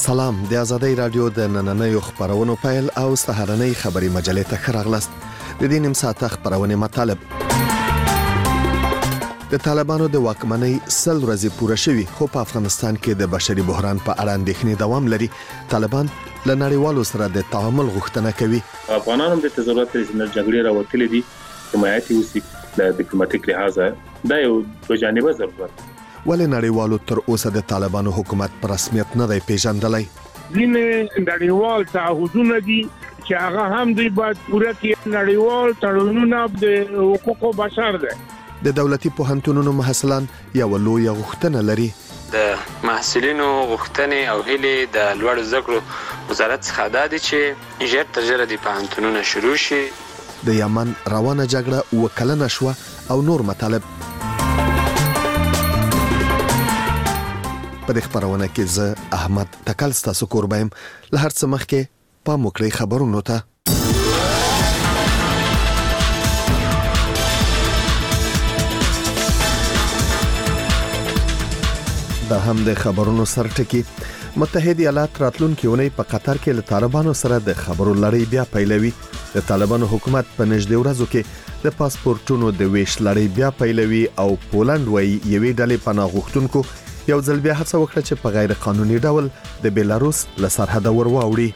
سلام د آزادۍ رادیو د نننیو خبرونو پیل او سهارنۍ خبري مجلې ته خراغلاست. د دې نیم ساعته خبرونه مطالب. د طالبانو د واکمنۍ 100 ورځې پوره شوي خو په افغانستان کې د بشري بحران په اړه اندېښنې دوام لري. طالبان له نړیوالو سره د تعامل غوښتنه کوي. افغانانو د ضرورت د جګړې راوتلې دي حمایتي وسی د ډیپلوماټیک لحاظه دا یو بجانبه ضرورت. ولې نړیوالو تر اوسه د طالبانو حکومت په رسمیت نه دی پیژندلی؟ ځینې نړیوال تعهدونه دي چې هغه هم دوی باید پوره کړي. نړیوال تړونونه د حقوقو بشر دي. د دولتي پوهنتونونو محصلان یو لوی غوښتنه لري. د محصلینو غوښتنې او هیلې د لوړ زده کړو وزارت څخه دا دي چې ژر تر ژره د پوهنتونونو شروع شي. د یمن روانه جګړه وکلنه شوه او نور مطالب. په دې خبرونه کې زه احمد تکل ستاسو قربایم. له هر څه مخکې پام وکړئ خبرونو ته. دا هم د خبرونو سرټکی. متحده ایالات راتلونکي اونۍ په قطر کې له طالبانو سره د خبرو لړۍ بیا پیلوي. د طالبانو حکومت په نږدې ورځو کې د پاسپورتونو د ویش لړۍ بیا پیلوي او پولند وایي یوې ډلې پناه غوښتونکو یو ځل بیا هڅه وکړه چې په غیر قانوني ډول د بیلاروس له سرحده ورواوړي.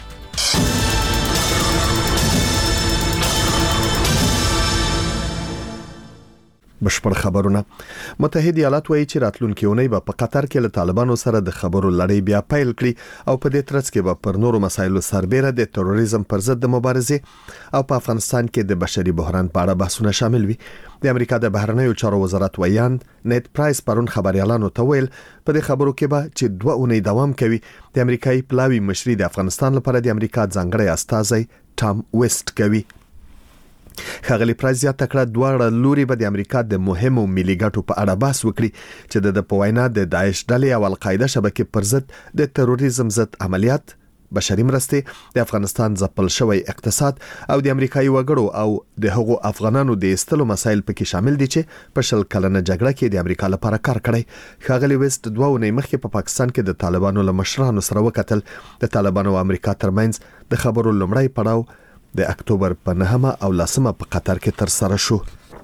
بشپړ خبرونه. متحده ایالات وایي چې راتلونکي اونۍ به په قطر کې له طالبانو سره د خبرو لړۍ بیا پیل کړي او په دې ترڅ کې به پر نورو مسایلو سربېره د تروریزم پر ضد د مبارزې او په افغانستان کې د بشري بحران په اړه بحثونه شامل وي. د امریکا د بهرنیو چارو وزارت ویاند نیت پرایس پرون خبريالانو ته ویل په دې خبرو کې به چې 2 اونۍ دوام کوي. د امریکایي پلاوی مشري د افغانستان لپاره د امریکا ځانګړی استازی ټام ویسټ کوي. خغلی پرایس زیاته کړه دواړه لوري به د امریکا د مهمو ملي ګټو په اړه بحث وکړي چې د پوینا د داعش ډلې او القاعده شبکې پر ضد د تروریزم ضد عملیات، بشري مرستې، د افغانستان ځپل شوی اقتصاد او د امریکایي وګړو او د هغو افغانانو د ایستلو مسایل پکې شامل دي چې په 20 کلنه جګړه کې د امریکا لپاره کار کړی. خغلی ویسټ 2 اونۍ مخکې په پاکستان کې د طالبانو له مشرانو سره وکتل. د طالبانو او امریکا ترمنځ د خبرو لومړی پړاو د اکتوبر په 9 او 10 په قطر کې تر سره شو.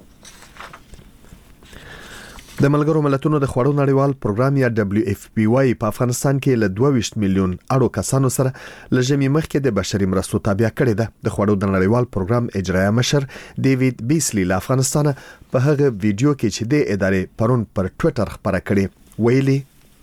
د ملګرو ملتونو د خوړو نړیوال پروګرام یا WFP په افغانستان کې له 22 میلیون اړو کسانو سره لږمې مخکې د بشري مرستو تابع کړي ده. د خوړو د نړیوال پروګرام اجرایه مشر ډیوډ بیسلی له افغانستان په هغه ویډیو کې چې د ادارې پرون پر ټوئیټر خبره کړي ویلي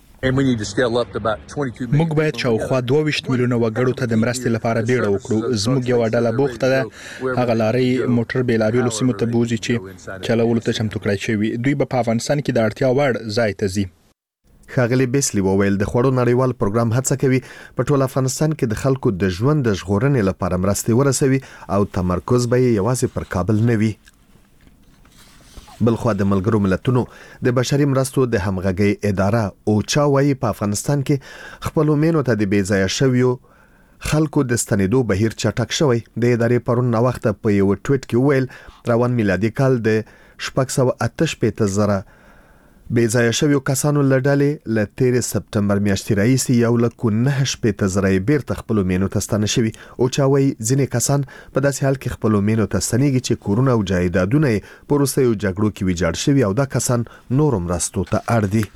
موږ باید شاوخوا 22 میلیونه وګړو ته د مرستې لپاره بیړه وکړو. زموږ یو ډله بوخته ده، هغه لاري موټر بیلابیلو سیمو ته بوزي چې چلولو ته چمتو کړی شوی. دوی په افغانستان کې د اړتیا وړ ځای ته ځي. خغلی بیسلی وویل د خوړو نړیوال پروګرام هڅه کوي په ټول افغانستان کې د خلکو د ژوند د ژغورنې لپاره مرستې ورسوي او تمرکز به یوازې پر کابل نه وي. بلخوا د ملګرو ملتونو د بشري مرستو د همغږي اداره اوچا وایي په افغانستان کې خپل مینو ته د بیځایه شویو خلکو د ستنېدو بهیر چټک شوی. د ادارې پرون نو وخت په یو ټویټ کې ویل روان میلادي کال د 688,000 بیځایه شویو کسانو لړډلې له 13 سپتمبر میاشتې راهیسې 1,980,000 بیرته خپل مینو ته ستنه شوي. اوچا وایي ځینې کسان په داسې حال کې خپل مینو ته ستنېږي چې کورونه او جایدادونه په وروستیو جګړو کې ویجاړ شوي او دا کسان نورو مرستو ته اړ دي.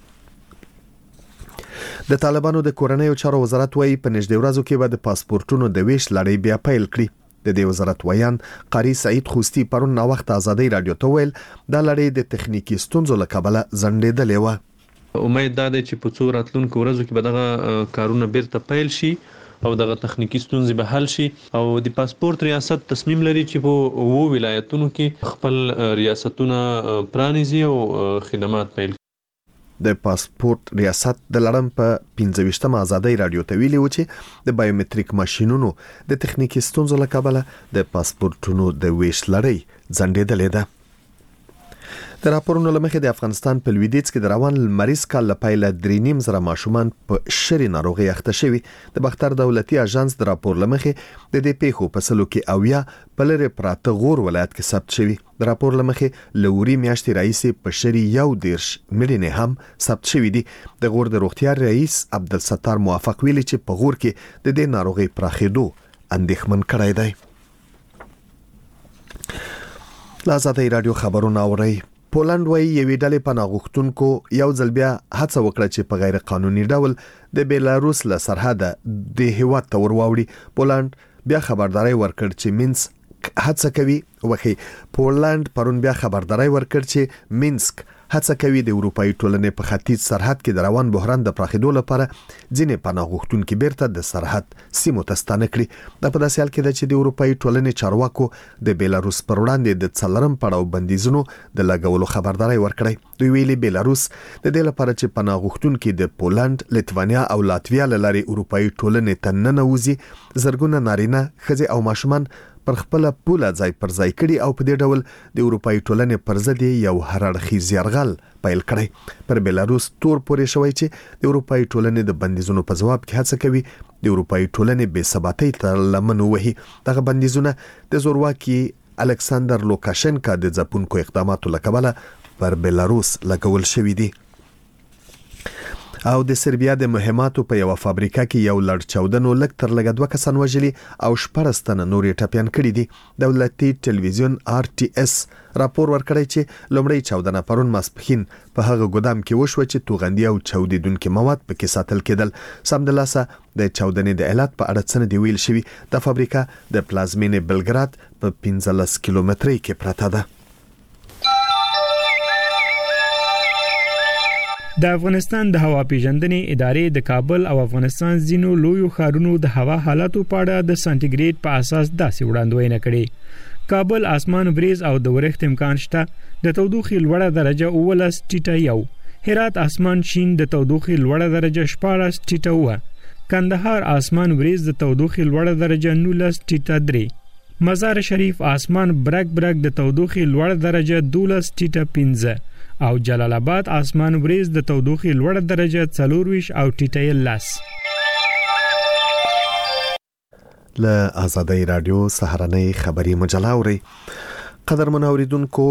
د طالبانو د کورنیو چارو وزارت وایي په نږدې ورځو کې به د پاسپورتونو د ویش لړۍ بیا پیل کړي. د دې وزارت ویان قاری سعید خوستی پرون نو وخت آزادۍ رادیو ته ویل دا لړۍ د تخنیکی ستونزو له کبله ځنډېدلې و. امید دا دی چې په څو راتلونکو ورځو کې به دغه کارونه بیرته پیل شي او دغه تخنیکی ستونزې به حل شي او د پاسپورت ریاست تصمیم لري چې په 2 ولایتونو کې خپل ریاستونه پرانیزي او خدمات پیل. د پاسپورت ریاست د لړم په 15 آزادۍ رادیو ته ویلي و چې د بایومټریک ماشینونو د تخنیکی ستونزو له کبله د پاسپورتونو د ویش لړۍ ځنډېدلې ده. د راپورونو لمخې د افغانستان په لویدیځ کې د روان لمریز کال لپاره 3.5 زره ماشومان په شری ناروغي اخته شوي. د بختر دولتي اژانس د راپور لمخې د دې پیښو په سلو کې اویا په لری پراته غور ولایت کې ثبت شوي. د راپور لمخې لوري میاشتې رئیس په شری 1.10 ملیونه هم ثبت شوي دي. د غور د روغتیا رئیس عبدالستار موافق ویلي چې په غور کې د دې ناروغي پراخېدو اندېښمن کړی دی. لازادي رادیو خبرونه اوري. پولند وایي یوې ډلې پناه غوښتونکو یو ځل بیا هڅه وکړه چې په غیر قانوني ډول د بیلاروس له سرحده د هیواد ته ورواوړي. پولند بیا خبرداري ورکړ چې مینسک هڅه کوي وخی پولند پرون بیا خبرداري ورکړ چې مینسک هڅه کوي د اروپאי ټولنې په ختیځ سرحد کې د روان بحران د پراخېدو لپاره ځینې پناه غوښتونکي بیرته د سرحد سیمو ته ستانه کړي. د په داسې حال کې ده چې د اروپאי ټولنې چارواکو د بیلاروس پر وړاندې د څلورم پړاو بندیزونو د لګولو خبرداري ورکړی. دوی ویلي بیلاروس د دې لپاره چې پناه غوښتونکي د پولند، لیتوانیا او لاتویا لاري اروپאי ټولنې ته ننوځي، زرګونه نارینه، ښځې او ماشومان پر خپل پوله ځای پر ځای کړي او په دې ډول د اروپאי ټولنې پر ضد یو هرړخیز یرغل پیل کړی. پر بیلاروس تور پورې شوی چې د اروپאי ټولنې د بندیزونو په جواب کې هڅه کوي د اروپאי ټولنې بې ثباتۍ ته لمن وهي. دغه بندیزونه د زورواکي الکساندر لوکاشنکا د ځپونکو اقداماتو له کبله پر بیلاروس لګول شوی دي. او د سربیا د مهماتو په یو فابریکه کې یو لړ چاودنو لږ تر لږه 2 کسان وژلي او 14 تنه نورې ټپيان کړي دي. دولتي ټلویزیون RTS راپور ورکړی چې لومړی چاودنه پرون ماسپخین په هغه ګودام کې وشوه چې توغندي او چاودیدونکو مواد پکې ساتل کېدل. سمدلاسه د چاودنې د علت په اړه څه دی ویل شوی. د فابریکه د پلازمینې بلګراد په 15 کیلومترۍ کې پراته ده. د افغانستان د هوا پیژندنې ادارې د کابل او افغانستان ځینو لویو ښارونو د هوا حالاتو په اړه د سانټیګریډ په اساس داسې وړاندوینه کړې. کابل اسمان وریځ او د ورښت امکان شته، د تودوخې لوړه درجه 19.1، هرات اسمان شین د تودوخې لوړه درجه 14.1، کندهار اسمان وریځ د تودوخې لوړه درجه 19.3، مزار شریف اسمان برګ د تودوخې لوړه درجه 12.5 او جلال آباد اسمان وریځ د تودوخې لوړه درجه 24 او ټیټه 10. له آزادۍ رادیو سهارنۍ خبري مجله اوري. قدرمن اوریدونکو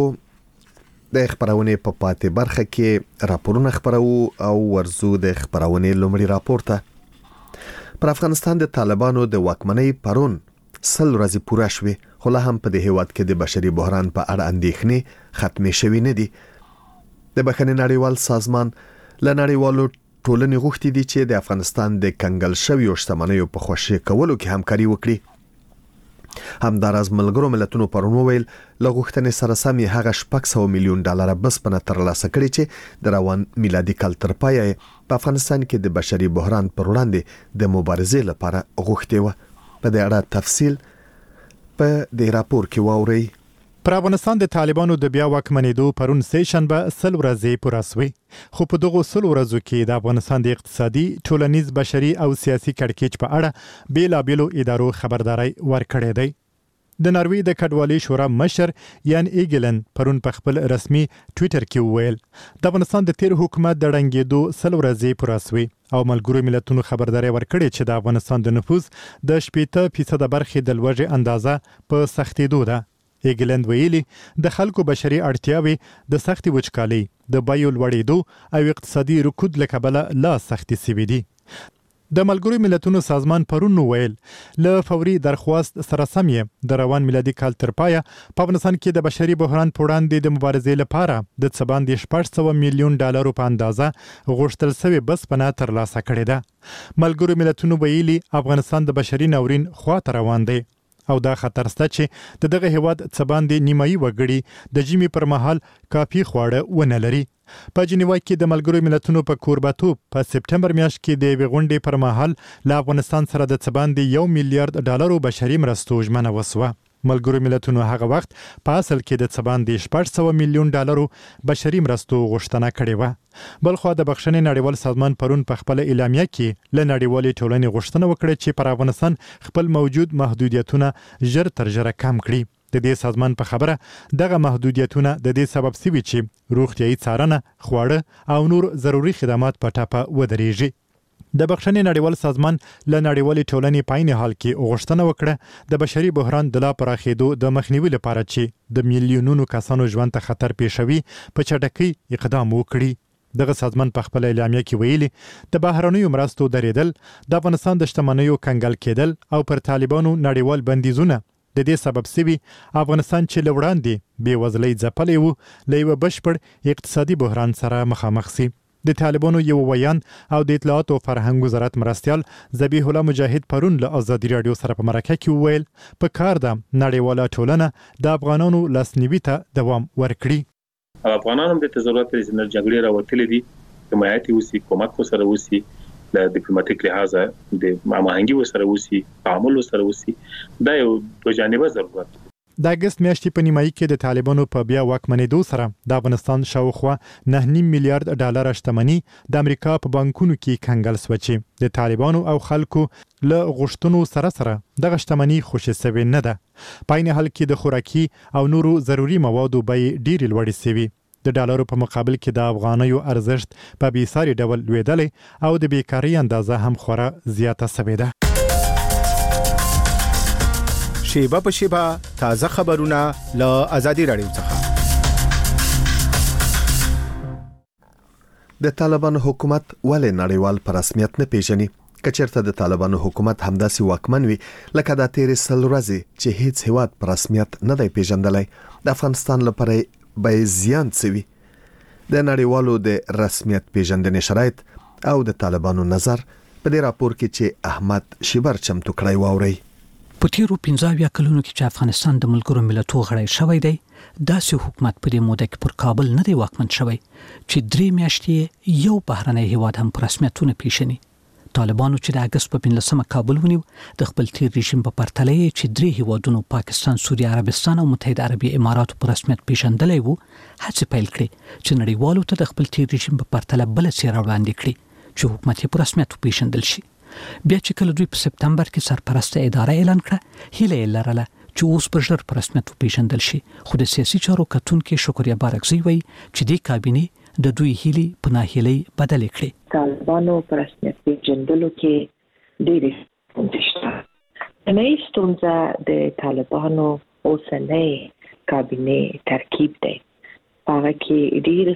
د خبرونه په پاتې برخه کې راپورونه خبرو او ورزو د خبرونه لومړی راپورته. پر افغانستان د طالبانو د واکمنۍ پرون 100 ورځې پوره شوې، خو لا هم په دې هیواد کې د بشري بحران په اړه اندېښنې ختمې شوې نه دي. د بخښنې نړیوال سازمان له نړیوالو ټولنې غوښتي دي چې د افغانستان د کنګل شویو شتمنیو په خوشي کولو کې همکاري وکړي. همداراز ملګرو ملتونو پرون ویل له غوښتنې سره سم هغه $600 میلیون بسپنه ترلاسه کړي چې د روان میلادي کال تر پایه په افغانستان کې د بشري بحران پر وړاندې د مبارزې لپاره غوښتي و. په دې اړه تفصیل په دې راپور کې واورئ. پر افغانستان د طالبانو د بیا واکمنېدو پرون سه شنبه 100 ورځې پوره شوې، خو په دغه 100 ورځو کې د افغانستان د اقتصادي، ټولنیز، بشري او سیاسي کړکېچ په اړه بیلابېلو ادارو خبرداري ورکړې ده. د ناروې د کډوالۍ شورا مشر یان ایګلن پرون په خپل رسمي ټوئیټر کې وویل د افغانستان د تیر حکومت د ړنګېدو 100 ورځې پوره شوې او ملګرو ملتونو خبرداري ورکړې چې د افغانستان د نفوس د 80% برخې د لوږې اندازه په سختېدو ده. ایګلند ویلي د خلکو بشري اړتیاوي د سختي وچکالۍ، د بیو لوړېدو او اقتصادي رکود له کبله لا سختي سوي دي. د ملګرو ملتونو سازمان پرون ویل له فوري درخواست سره سم د روان میلادي کال تر پایه په افغانستان کې د بشري بحران په وړاندې د مبارزې لپاره د څه باندې $600 میلیون په اندازه غوښتل شوی بسپنه ترلاسه کړې ده. ملګرو ملتونو ویلي افغانستان د بشري ناورین خواته روان دی او دا خطر شته چې دغه هیواد څه باندې نیمایي وګړي د جیمی پر مهال کافي خواړه ونه لري. په جنیوا کې د ملګرو ملتونو په کوربتوب په سپټمبر میاشت کې د غونډې پر مهال له افغانستان سره د څه باندې $1 میلیارډ بشري مرستو ژمنه وسوه. ملګرو ملتونو هغه وخت په اصل کې د څه باندې $600 میلیون بشري مرستو غوښتنه کړې وه. بلخو د بخښنې نړیوال سازمان پرون په خپل اعلامیه کې له نړیوالې ټولنې غوښتنه وکړه چې پر افغانستان خپل موجود محدودیتونه ژر تر ژره کم کړي. د دې سازمان په خبره دغه محدودیتونه د دې سبب سوي چې روغتيایي څارنه، خواړه او نور ضروري خدمات په ټاپه ودرېږي. د بخښنې نړیوال سازمان له نړیوالې ټولنې په عین حال کې غوښتنه وکړه د بشري بحران د لا پراخېدو د مخنیوي لپاره چې د میلیونونو کسانو ژوند ته خطر پیښوي په چټکۍ اقدام وکړي. دغه سازمان په خپل اعلامیه کې ویلي د بهرنیو مرستو درېدل، د افغانستان د شتمنیو کنګل کېدل او پر طالبانو نړیوال بندیزونه د دې سبب سوي افغانستان چې له وړاندې بېوزلۍ ځپلی و له یوه بشپړ اقتصادي بحران سره مخامخ سي. د طالبانو یو ویان او د اطلاعات او فرهنګ وزارت مرستیال ذبیح الله مجاهد پرون له ازادي رادیو سره په مرکه کې وویل په کار ده نړیواله ټولنه د افغانانو لاسنیوي ته دوام ورکړي. افغانانو د ضرورت لري چې جګړې راوتلې دي، حمایت وسی، کومک سره وسی، د ډیپلوماټیک لحاظ د هماهنګي سره وسی، تعامل سره وسی. دا یو دوه جانبه ضرورت. د اگست میاشتې په نیمایي کې د طالبانو په بیا واکمنېدو سره د افغانستان شاوخوا 9.5 میلیارډ ډالر شتمني د امریکا په بانکونو کې کنګل شوه چې د طالبانو او خلکو له غوښتنو سره دغه شتمني خوشي سوي نه ده. په عین حال کې د خوراکي او نورو ضروري موادو بیې ډېرې لوړې سوي. د ډالرو په مقابل کې د افغانیو ارزښت په بیساري ډول لوېدلی او د بیکارۍ اندازه هم خورا زیاته سوې ده. شیبه په شیبه تازه خبرونه له ازادي رادیو څخه. د طالبانو حکومت ولې نړیوال په رسمیت نه پیژني؟ کچېرته د طالبانو حکومت همداسې واکمن وي لکه د تیرې سل ورځې چې هیڅ هیواد په رسمیت نه دی پیژندلی، د افغانستان لپاره به زیان سوي. د نړیوالو د رسمیت پیژندنې شرایط او د طالبانو نظر په دې راپور کې چې احمد شیبر چمتو کړی واوري. په تیرو 15 کلونو کې چې افغانستان د ملګرو ملتو غړی شوی دی، داسې حکومت په دې موده کې پر کابل نه دی واکمن شوی چې 3 میاشتې یو بهرنی هیواد هم په رسمیتونه پیژني. طالبانو چې د اگست په 15 کابل ونیو، د خپل تیر رژیم په پرتله چې 3 هیوادونو پاکستان، سوریه عربستان او متحده عربي اماراتو په رسمیت پیژندلی وو، هڅې پیل کړې چې نړیوالو ته د خپل تیر رژیم په پرتله بل څیره وړاندې کړي چې حکومت یې په رسمیت پیژندل شي. بیا چې کله دوی په سپتمبر کې سرپرسته اداره اعلان کړه، هیله یې لرله چې اوس به ژر په رسمیت پیژندل شي. خو د سیاسي چارو کتونکي شکریا بارکزی وایي چې دې کابینې د دوی هیلې په ناهیلۍ بدلې کړې. طالبانو په رسمیت پیژندلو کې ډېرې ستونزې شته. نوې ستونزه د طالبانو اوسنۍ کابینې ترکیب دی. هغه کې ډېر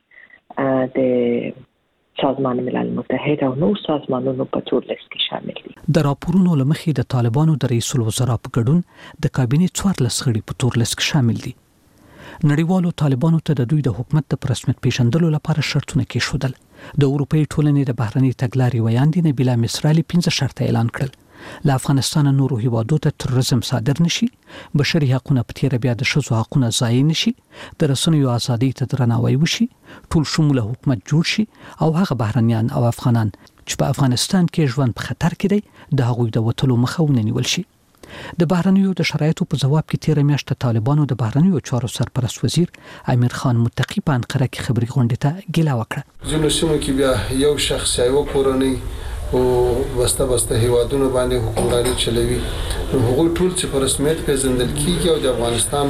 غړي د سازمان ملل متحد او نور سازمانونو په تور لیست کې شامل دي. د راپورونو لمخې د طالبانو د رئیس الوزرا په ګډون د کابینې 14 غړي په تور لیست کې شامل دي. نړیوالو طالبانو ته د دوی د حکومت د رسمیت پیژندلو لپاره شرطونه کېښودل. د اروپאי ټولنې د بهرني تګلارې ویاندې نبیله مصرالي 15 شرطه اعلان کړل. له افغانستان نورو هیوادو ته تروریزم صادر نشي، بشري حقوقونه په تیر بیا د ښځو حقوقونه ضایع نشي، د رسنیو ازادي ته درناوی وشي، ټول شموله حکومت جوړ شي او هغه بهرنیان او افغانان چې په افغانستان کې ژوند په خطر کې دی د هغوی د وټلو مخه ونیول شي. د بهرنیو د شرایطو په جواب کې تیر میاشت طالبانو د بهرنیو چارو سرپرست وزیر امیر خان متقی په انقره کې خبري غونډه ته ګیله وکړه. ځینو سیمو کې بیا یو شخص یو کورنۍ او بسته هیوادونو باندې حکومرانی چلوي. هغه ټول چې په رسمیت پیژندل کیږي او د افغانستان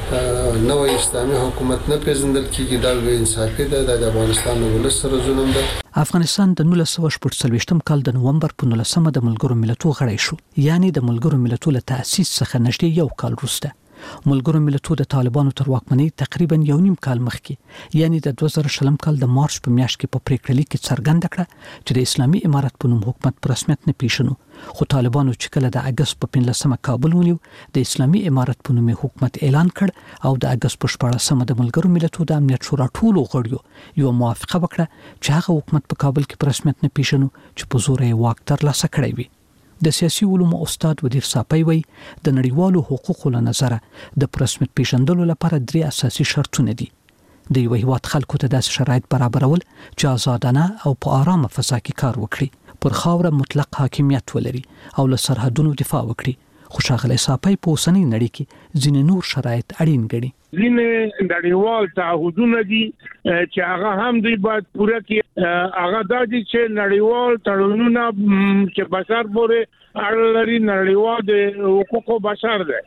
نوې اسلامي حکومت نه پیژندل کیږي، دا به انصافي ده. د افغانستان ولس سره ظلم ده. افغانستان د 1948 کال د نومبر په 19 د ملګرو ملتو غړی شو، یعنی د ملګرو ملتو له تأسیس څخه نږدې یو کال وروسته. ملګرو ملتو د طالبانو تر واکمنۍ تقریبا 1.5 کال مخکې، یعنی د 2020 کال د مارچ په میاشت کې په پریکړه لیک کې څرګنده کړه چې د اسلامي امارت په نوم حکومت په رسمیت نه پیژنو. خو طالبانو چې کله د اگست په 15 کابل ونیو، د اسلامي امارت په نوم حکومت اعلان کړ او د اگست په 14 د ملګرو ملتو د امنیت شورا ټولو غړیو یو موافقه وکړه چې هغه حکومت په کابل کې په رسمیت نه پیژنو چې په زور یې واک ترلاسه کړی وي. د سیاسي علومو استاد ودیر صاپی وایي د نړیوالو حقوقو له نظره د رسمیت پیژندلو لپاره 3 اساسي شرطونه دي. د یو هیواد خلکو ته داسې شرایط برابرول چې آزادانه او په آرامه فضا کې کار وکړي، پر خاوره مطلق حاکمیت ولري او له سرحدونو دفاع وکړي. خو ښاغلی صاپی په اوسنۍ نړۍ کې ځینې نور شرایط اړین ګڼي. ځینې نړیوال تعهدونه دي چې هغه هم دوی باید پوره کړي. هغه دا دي چې نړیوال تړونونه چې بشر پورې اړه لري، نړیوال د حقوقو بشر دی.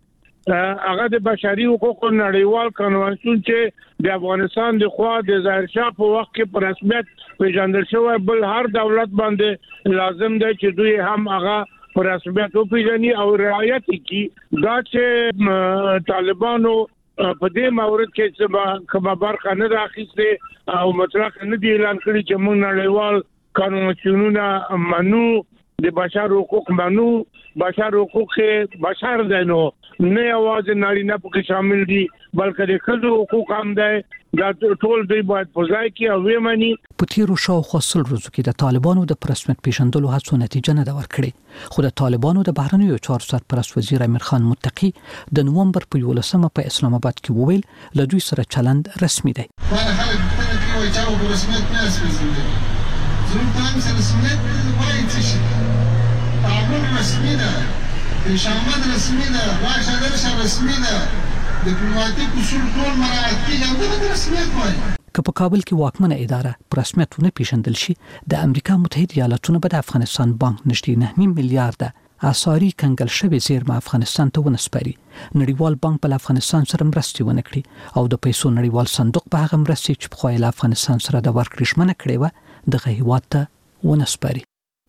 هغه د بشري حقوقو نړیوال کنوانسیون چې د افغانستان د خوا د ظاهر شاه په وخت کې په رسمیت پیژندل شوی بل هر دولت باندې لازم دی چې دوی هم هغه په رسمیت وپیژني او رعایت کړي دا چې طالبانو په دې مورد کې چې کومه برخه نه راخېسته او مطلق نه دی اعلان کړی چې موږ نړیوال کنوانسیونونه منو د بشر حقوق منو بشر حقوق بشر دینو نه आवाज نارینه پکې شامل دي بلکې د ښځو حقوق هم دي دا ټول دی باید په ځای کې او ومني. په تیرو شاوخوا 100 ورځو کې د طالبانو د رسمیت پیژندلو هڅو نتیجه نه ورکړې خو د طالبانو د بهرنیو چارو سرپرست وزیر امیر خان متقی د نومبر په 11 په اسلام آباد کې وویل له دوی سره چلند رسمي دی. تعامل رسمي ده پیشامد رسمي ده راشه درشه رسمي ده ډیپلوماټیک اصول ټول مراعات کیږي دا رسمیت وایي. که په کابل کې واکمنه اداره په رسمیت ونه پیژندل شي د امریکا متحده ایالاتونو به د افغانستان بانک نږدې 9 میلیارډ اساري کنګل شوی زیرمه افغانستان ته ونسپاري. نړیوال بانک په افغانستان سره مرستې ونه کړي او د پیسو نړیوال صندوق په هغه مرستې چې په خوایله افغانستان سره د ورکړې ژمنه کړې و د هیواد ته ونسپاري.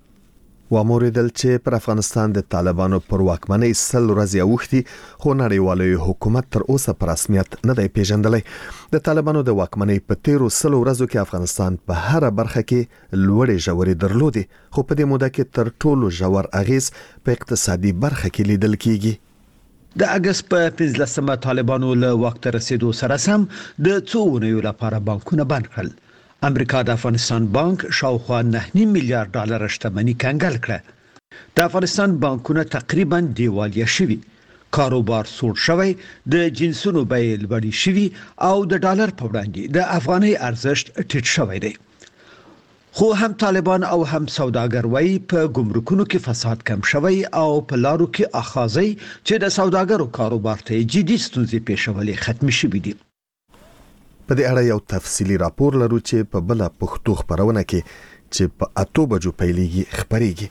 واموریدل چې پر افغانستان د طالبانو پر واکمنۍ 100 ورځې اوښتي خو نړیوالي حکومت تر اوسه پر رسمیت نه دی پیژندلی. د طالبانو د واکمنۍ په تیرو 100 ورځو کې افغانستان په هر برخه کې لوړې ژورې درلودي خو په دې موده کې تر ټولو ژور اغیز په اقتصادي برخه کې لیدل کیږي. د اگست په 15مه طالبانو له وخت رسیدو سره سم د څو اونیو لپاره بانکونه بند کړل. امریکا د افغانستان بانک شاوخوا 9 میلیارډ ډالر شتمنۍ کنګل کړه. د افغانستان بانکونه تقریبا دیوالیه شوي، کاروبار سوړ شوی، د جنسونو بیې لوړې شوي او د ډالر په وړاندې د افغانۍ ارزښت ټیټ شوی دی. خو هم طالبان او هم سوداګر وایي په ګمرکونو کې فساد کم شوی او په لارو کې اخاذي چې د سوداګرو کاروبار ته جدي ستونزې پیښولې ختم شوي دي. په دې اړه یو تفصیلی راپور لرو چې په بل پښتو خبرونه کې چې په 8 بجو پیلېږي خبريږي.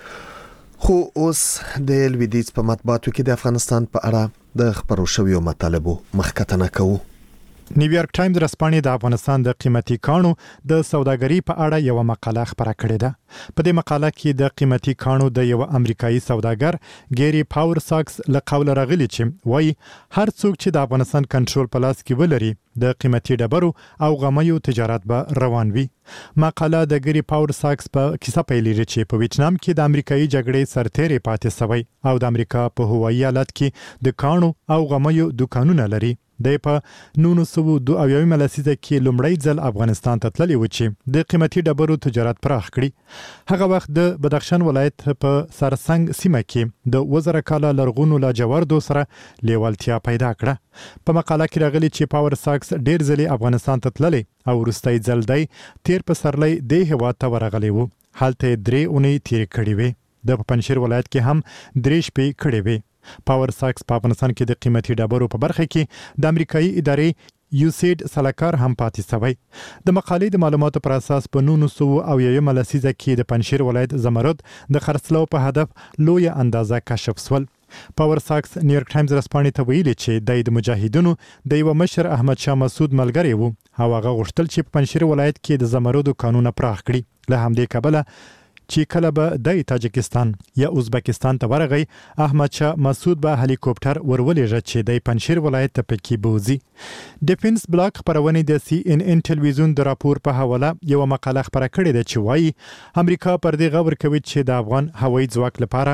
خو اوس د لویدیز په مطبوعاتو کې د افغانستان په اړه د خبرو شویو مطالبو مخکتنه کوو. نیویارک ټایمز رسپانې د افغانستان د قیمتي کانو د سوداګرۍ په اړه یو مقاله خبره کړې ده. په دې مقاله کې د قیمتي کانو د یو امریکایي سوداګر ګيري پاور ساکس له قول راغلی چې وایي هر څوک چې د افغانستان کنټرول په لاس کې ولري د قیمتي ډبرو او غمیو تجارت به روان وي. مقاله د ګيري پاور ساکس په کیسه پیلېږي چې په ویتنام کې د امریکایي جګړې سرتېري پاتې شوی او د امریکا په هوایي ایالت کې د کانو او غمیو دکانونه لري. د په 1992 لسیزه کې لومړی ځل افغانستان ته تللی و چې د قیمتي ډبرو تجارت پراخ کړي. هغه وخت د بدخشان ولایت په سرسنګ سیمه کې د وزره کاله لرغونو لاجوردو سره لیوالتیا پیدا کړه. په مقاله کې راغلي چې پاور ساکس ډیر ځلې افغانستان ته تللی او وروستۍ ځل دی تیر پسرلی د هیواد ته ورغلی و. هلته 3 اونۍ تیر کړي وي. د پنځشیر ولایت کې هم 3 شپې کړي وي. پاور ساکس په افغانستان کې د قیمتي ډبرو په برخه کې د امریکایي ادارې یوسید سلاکار هم پاتې شوی. د مقالې د معلوماتو پر اساس په 1990 لسیزه کې د پنځشیر ولایت زمرد د خرڅلاو په هدف لوی اندازه کشف شول. پاور ساکس نیویارک ټایمز رسپانې ته ویلي چې د مجاهدینو د یو مشر احمد شاه مسعود ملګری وو او هغه غوښتل چې په پنځشیر ولایت کې د زمردو قانون پراخ کړي. له همدې کبله چې کله به د تاجکستان یا ازبکستان ته ورغی احمد شاه مسعود به هلیکوپټر ورولېږي چې د پنځشیر ولایت ته پکې بوزي. ډیفنس بلاک خبرونه د CNN ټلویزیون د راپور په حواله یو مقاله خبره کړې ده چې وایي امریکا پر دې غور کوي چې د افغان هوایي ځواک لپاره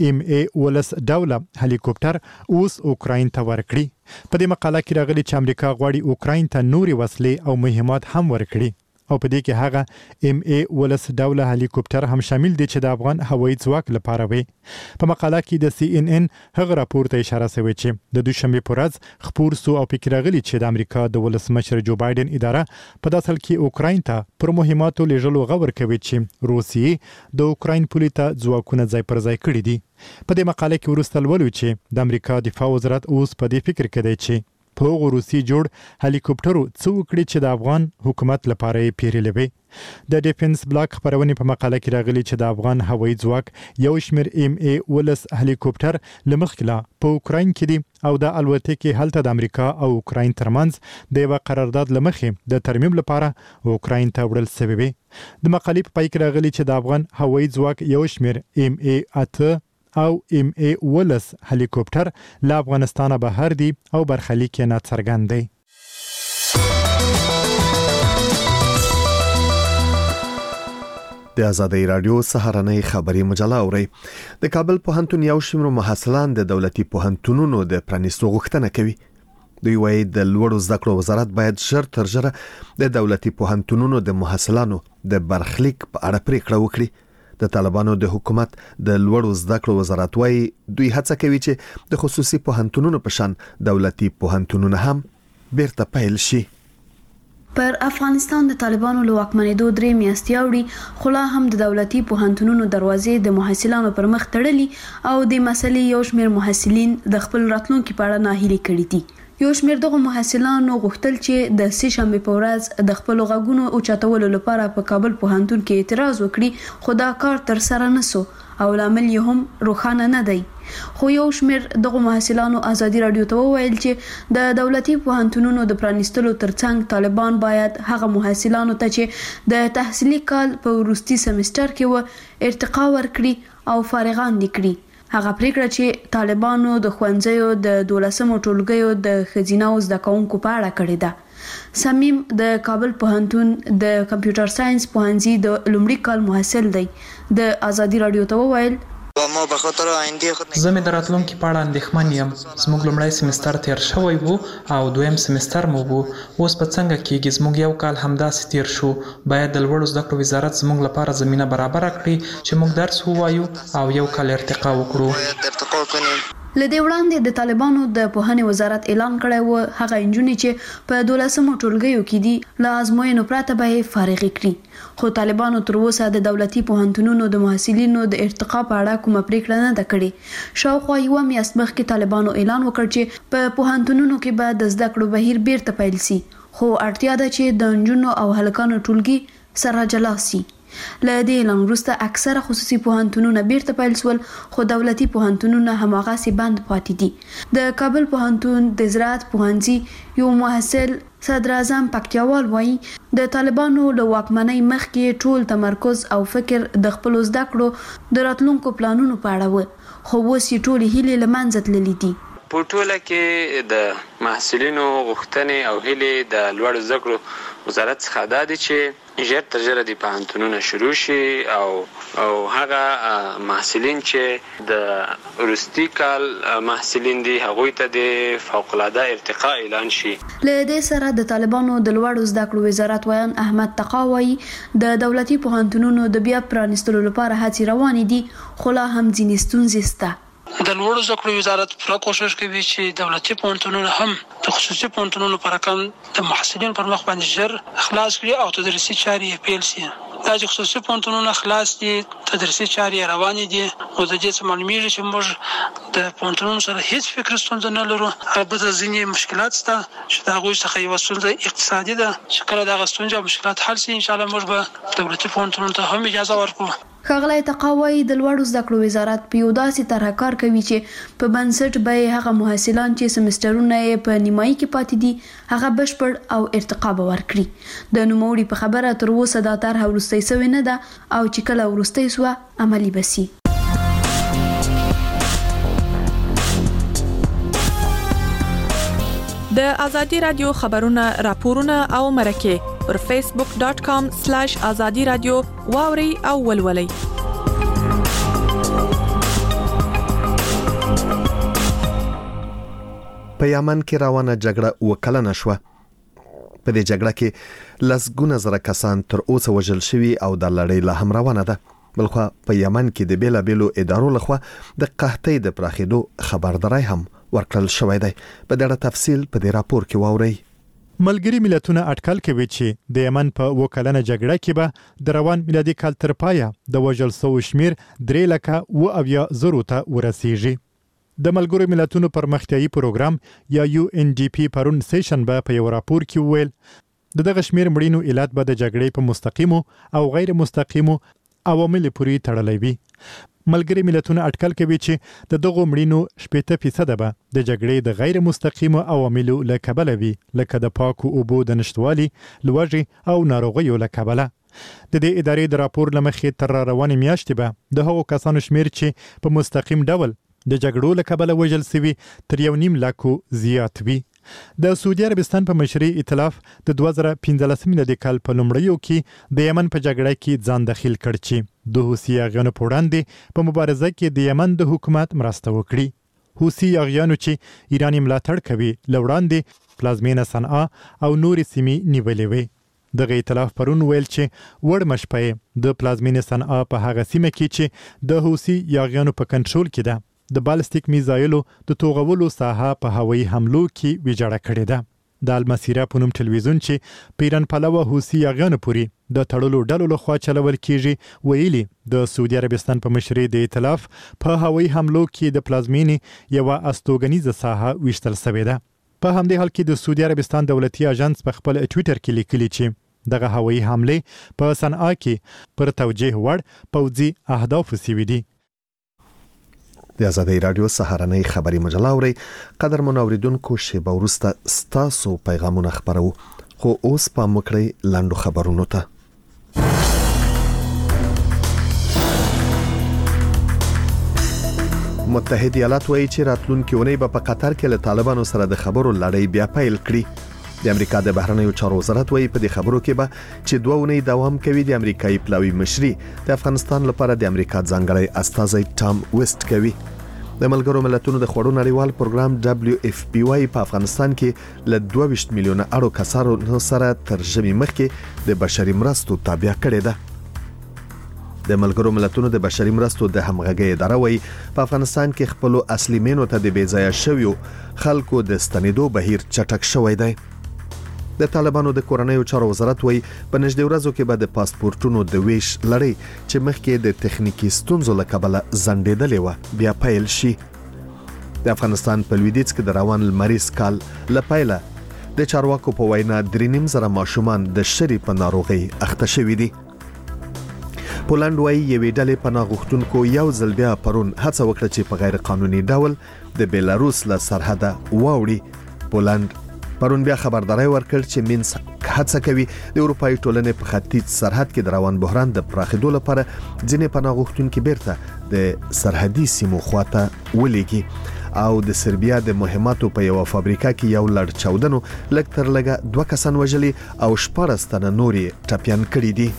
MA-10 ډوله هلیکوپټر اوس اوکراین ته ورکړي. په دې مقاله کې راغلي چې امریکا غواړي اوکراین ته نوري وسلې او مهمات هم ورکړي او په دې کې هغه MA-10 ډوله هلیکوپټر هم شامل دي چې د افغان هوایي ځواک لپاره وي. په مقاله کې د CNN هغه راپور ته اشاره شوې چې د دوشنبه پر ورځ خبر سو او فکر غلي چې د امریکا د ولسمشر جو بایدن اداره په داسل کې اوکراین ته پر مهماتو لېږلو غوړ کوي چې روسیې د اوکراین پولیسو ځواکونه ځای پر ځای کړی دي. په دې مقاله کې ورسته ولوي چې د امریکا دفاع وزارت اوس په دې فکر کې دی چې په روسي جوړ هلیکوپټرو څو کړي چې د افغان حکومت لپاره یې پیرلې وي. د ډیفنس بلاک خبرونه په مقاله کې راغلي چې د افغان هوایي ځواک یو شمېر MA-10 هلیکوپټر لمخکله په اوکراین کې دي او د الوتکې هلته د امریکا او اوکراین ترمنځ د یو قرارداد لمخې د ترمیم لپاره اوکراین ته وړل شوی وي. د مقالې په پای کې راغلي چې د افغان هوایي ځواک یو شمېر MA-8 او MA-10 هلیکوپټر له افغانستانه بهر دي او برخلیک یې ناڅرګند دی. د آزادۍ رادیو سهارنۍ خبري مجله اوري. د کابل پوهنتون یو شمېر محصلان د دولتي پوهنتونونو د پرانیستو غوښتنه کوي. دوی وايي د لوړو زده کړو وزارت باید ژر تر ژره د دولتي پوهنتونونو د محصلانو د برخلیک په اړه پریکړه وکړي. د طالبانو د حکومت د لوړو زده کړو وزارت وايي دوی هڅه کوي چې د خصوصي پوهنتونونو په شان دولتي پوهنتونونه هم بیرته پیل شي. پر افغانستان د طالبانو له واکمنېدو 3 میاشتې اوړي، خو لا هم د دولتي پوهنتونونو دروازې د محصلانو پر مخ تړلي او د مسلې یو شمېر محصلین د خپل راتلونکي په اړه ناهیلي کړي دي. یو شمېر دغه محصلانو غوښتل چې د سې شنبې په ورځ د خپل غږونو اوچتولو لپاره په کابل پوهنتون کې اعتراض وکړي، خو دا کار تر سره نسو او لامل یې هم روښانه نه دی. خو یو شمېر دغه محصلانو ازادي رادیو ته وویل چې د دولتي پوهنتونونو د پرانیستلو ترڅنګ طالبان باید هغه محصلانو ته چې د تحصیلي کال په وروستي سمستر کې و ارتقا ورکړي او فارغان دي کړي. هغه پریکړه چې طالبانو د ښوونځیو د 12مو ټولګیو د ښځینه او زده کوونکو په اړه کړې ده. صمیم د کابل پوهنتون د کمپیوټر ساينس پوهنځي د لومړي کال محصل دی. د آزادي رادیو ته وویل زه مې د راتلونکي په اړه اندېښمن یم. زموږ لومړی سمستر تیر شوی وو او دویم سمستر مو وو. اوس په څنګه کېږي؟ زموږ یو کال همداسې تیر شو. باید د لوړو زده کړو وزارت زموږ لپاره زمینه برابره کړي چې موږ درس ووایو او یو کال ارتقا وکړو. لدې وړاندې د طالبانو د پوهنې وزارت اعلان کړی و هغه انجونې چې په 12مو ټولګیو کې دي له ازموینو پرته به یې فارغې کړي. خو طالبانو تر اوسه د دولتي پوهنتونونو د محصلینو د ارتقا په اړه کومه پریکړه نه ده کړې. شاوخوا یوه میاشت مخکې طالبانو اعلان وکړ چې په پوهنتونونو کې به د زده کړو بهیر بیرته پیل شي، خو اړتیا ده چې د نجونو او هلکانو ټولګي سره جلا شي. له دې اعلان وروسته اکثره خصوصي پوهنتونونه بیرته پیل شول، خو دولتي پوهنتونونه هماغسې بند پاتې دي. د کابل پوهنتون د زراعت پوهنځي یو محصل صدر اعظم پکتیاوال وایي د طالبانو له واکمنۍ مخکې ټول تمرکز او فکر د خپل زده کړو د راتلونکو پلانونو په اړه و، خو اوس یې ټولې هیلې له منځه تللې دي. په ټوله کې د محصلینو غوښتنې او هیلې د لوړ زده کړو وزارت څخه دا دي چې ژر تر ژره د پوهنتونونه شروع شي او هغه محصلین چې د وروستي کال محصلین دي هغوی ته د فوق العاده ارتقا اعلان شي. له دې سره د طالبانو د لوړو زده کړو وزارت ویان احمد تقاوی د دولتي پوهنتونونو د بیا پرانیستلو لپاره هڅې روانې دي، خو لا هم ځینې ستونزې شته. د لوړو زده کړو وزارت پوره کوشش کوي چې دولتي پوهنتونونه هم د خصوصي پوهنتونونو په رقم د محصلینو پر مخ باندې ژر خلاص کړي او تدریسي چارې یې پیل شي. دا چې خصوصي پوهنتونونه خلاص دي، تدریسي چارې روانې دي، نو د دې څه معلومیږي چې موږ د پوهنتونونو سره هیڅ فکري ستونزه نه لرو. البته ځینې مشکلات شته چې د هغوی څخه یوه ستونزه اقتصادي ده، چې کله دغه ستونزې او مشکلات حل شي انشاءالله موږ به دولتي پوهنتونونو ته هم اجازه ورکړو. ښاغلی تقاوی د لوړو زده کړو وزارت په یو داسې طرحه کار کوي چې په بنسټ به هغه محصلان چې سمسترونه یې په نیمایي کې پاتې دي هغه بشپړ او ارتقا به ورکړي. د نوموړي په خبره تر اوسه دا طرحه وروستۍ سوې نه ده او چې کله وروستۍ سوه عملي به سي. د آزادي رادیو خبرونه، راپورونه او مرکه پر facebook.com/azadi radio واوري او ولولي. په یمن کې روانه جګړه وکړه شوه. په دې جګړه کې لسګونه زره کسان تر اوسه وژل شوي او د لړۍ لا هم روانه ده. بلخوا په یمن کې د بیلابیلو ادارو لخوا د قحطۍ د پراخېدو خبرداري هم ورکړل شوې ده. په دغه تفصیل په دې راپور کې واورئ. ملګری ملتونه اټکل کوي چې د یمن په وکلنه جګړه کې به د روان میلادي کال تر پایه د وژل شوو شمیر 3,70,000 ته ورسیږي. د ملګرو ملتونو پرمختیایي پروګرام یا UNDP پرون سیشن په یو راپور کې ویل دغه شمیر مړینو علت به د جګړې په مستقیمو او غیر مستقیمو عوامل پورې تړلی وي. ملګري ملتونه اټکل کوي چې د دغو مړینو 80% به د جګړې د غیر مستقیمو عواملو له کبله وي، لکه د پاکو اوبو د نشتوالي، لوږې او ناروغیو له کبله. د دې ادارې د راپور له مخې تر روانې میاشتې به د هغو کسانو شمیر چې په مستقیم ډول د جګړو له کبله وژل سوي تر 1.5 لکه زیات وي. د سعودي عربستان په مشرۍ ائتلاف د 2015 میلادي کال په لومړیو کې د یمن په جګړه کې ځان دخیل کړ چې د حوثي اغیانو په وړاندې په مبارزه کې د یمن د حکومت مرسته وکړي. حوثي اغیانو چې ایران ملاتړ کوي له وړاندې پلازمینه صنعا او نورې سیمې نیولې وې. دغه ائتلاف پرون ویل چې وړ مشپې د پلازمینه صنعا په هغه سیمه کې چې د حوثي اغیانو په کنټرول کې ده د بالستیک میزایلو د توغولو ساحه په هوایي حملو کې ویجاړه کړې ده. د المسیره په نوم ټلویزیون چې په ایران پلوه حوثي اغیانو پورې د تړلو ډلو لخوا چلول کیږي ویلي د سعودي عربستان په مشرۍ د ائتلاف په هوایي حملو کې د پلازمینې یو استوګنیزه ساحه ویشتل شوې ده. په همدې حال کې د سعودي عربستان دولتي اژانس په خپل ټوئیټر کې لیکلي چې دغه هوایي حمله په صنعا کې پر توجیه وړ پوځي اهداف سوي دي. د آزادۍ رادیو سهارنۍ خبري مجله اوري. قدرمن اوریدونکو شیبه وروسته ستاسو پیغامونه خبرو، خو اوس پام وکړئ لاندو خبرونو ته. متحده ایالات وایي چې راتلونکي اونۍ به په قطر کې له طالبانو سره د خبرو لړۍ بیا پیل کړي. د امریکا د بهرنیو چارو وزارت وایي په دې خبرو کې به چې 2 اونۍ دوام کوي. د امریکایي پلاوی مشري د افغانستان لپاره د امریکا ځانګړی استازی ټام ویسټ کوي. د ملګرو ملتونو د خوړو نړیوال پروګرام WFP وايي په افغانستان کې له 22 میلیونه اړو کسانو سره تر ژمي مخکې د بشري مرستو تابع کړي ده. د ملګرو ملتونو د بشري مرستو د همغږۍ اداره وایي په افغانستان کې خپل اصلي مینو ته د بیځایه شویو خلکو د ستنېدو بهیر چټک شوی دی. د طالبانو د کورنیو چارو وزارت وایي په نږدې ورځو کې به د پاسپورتونو د ویش لړۍ چې مخکې د تخنیکی ستونزو له کبله ځنډېدلې وه بیا پیل شي. د افغانستان په لویدیځ کې د روان لمریز کال له پیله د چارواکو په وینا 3.5 ماشومان د شری په ناروغي اخته شوي دي. پولند وایي یوې ډلې پناه غوښتونکو یو ځل بیا پرون هڅه وکړه چې په غیر قانوني ډول د بیلاروس له سرحده واوړي. پولند پرون بیا خبرداري ورکړ چې مینسک هڅه کوي د اروپאי ټولنې په ختیځ سرحد کې د روان بحران د پراخېدو لپاره ځینې پناه غوښتونکي بیرته د سرحدي سیمو خواته ولېږي او د سربیا د مهماتو په یو فابریکه کې یو لړ چاودنو لږ تر لږه 2 کسان وژلي او 14 تنه نوري ټپيان کړي دي.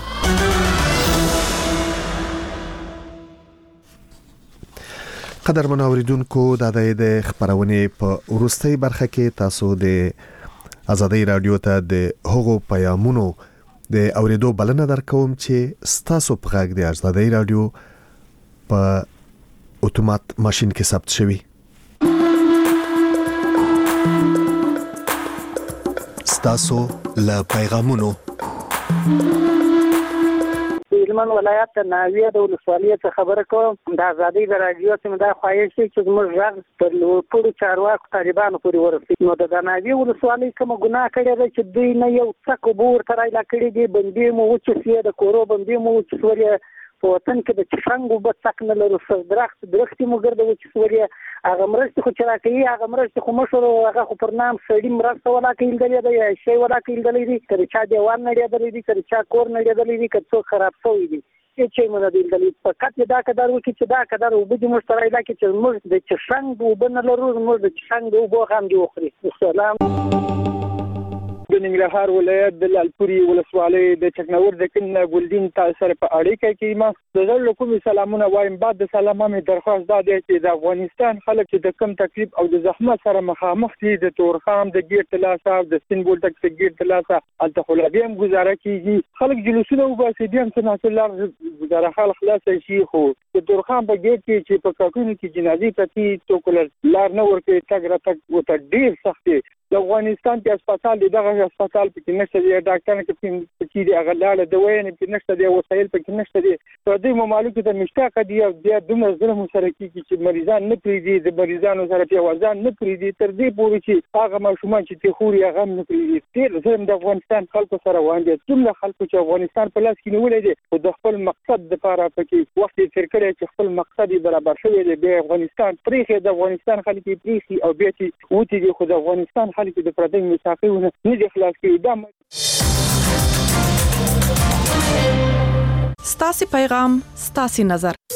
قدرمن اوریدونکو د خبرونې په وروستۍ برخه کې تاسو د آزادۍ رادیو ته د هغو پیغامونو د اوریدو بلنه درکوم چې ستاسو په غږ د آزادۍ رادیو په اتومات ماشين کې ثبت شوی. ستاسو له پیغامونو هلمند ولایت ناویه د ولسوالۍ څخه خبره کوم. د آزادۍ رادیو څخه دا خواهش دی چې موږ غږ پر لوړ چارواکو طالبانو پورې ورسېږي. نو د ناویه ولسوالۍ کوم ګناه کړی دی چې دوی نه یو څک بور تر ایلا کړی دی. بندې مو وچې د کورو بندې مو وچې په وطن کې د چفنګ وب څک نه لرو. درختي مو ګرځي وچې هغه مرستې خو چې راکوي هغه مرستې خو مشر هغه خو پر نام سړي مرسته ولا کېدلې دی یا شی ولا کېدلې دي. کله چا دیوال نړېدلې دي، کله چا کور نړېدلې دي، کله څوک خراب شوی دي. چې موږ د دې فقط دا قدر وکړي چې دا قدر وبدي مشترک دا چې موږ د چفنګ وب نه لرو، موږ د چفنګ وب هم دی وخوري. السلام د ننګرهار ولایت د لالپوري ولسوالۍ د چکنور د کله ګلدین تاسو په اړیکه کې ما د زړه کوم سلامونه وایم. بعد د سلامه درخواست دا دی چې د افغانستان خلک چې د کم تکلیف او د زحمت سره مخامخ دي د تورخام د ګیر تلاسه او د سنبول تک د ګیر تلاسه الته خلابیم گزاره کیږي. خلک جلوسونه وباسي دي هم څنګه الله گزاره خلک خلاص شي. خو د تورخام په ګیر کې چې په کاکونو کې جنازي پتی توکل لار نه ورکه تګ را تک وته ډیر سخت د افغانستان کې هسپتال دغه هسپتال کې نشته دی ډاکټر کې دی هغه لاله د وینې کې نشته دی وسایل کې نشته دی په دې ممالکو ته مشتاق دي او د دومره ظلم سره کې چې مریضان نه پریدي د مریضانو سره په وزن نه پریدي تر دې پورې چې هغه ماشومان چې تخوري هغه نه پریدي ډېر ظلم د افغانستان خلکو سره وانجه څومره خلکو چې افغانستان په لاس کې نیولې دي او د خپل مقصد لپاره پکې وخت یې تیر کړی چې خپل مقصد برابر شوی دی د افغانستان پریخي د افغانستان خلک پریخي او بیا چې وتی دي خو د افغانستان خلک د پردي میثاقونه نه دي خلاص کړي دا ستاسي پیغام ستاسي نظر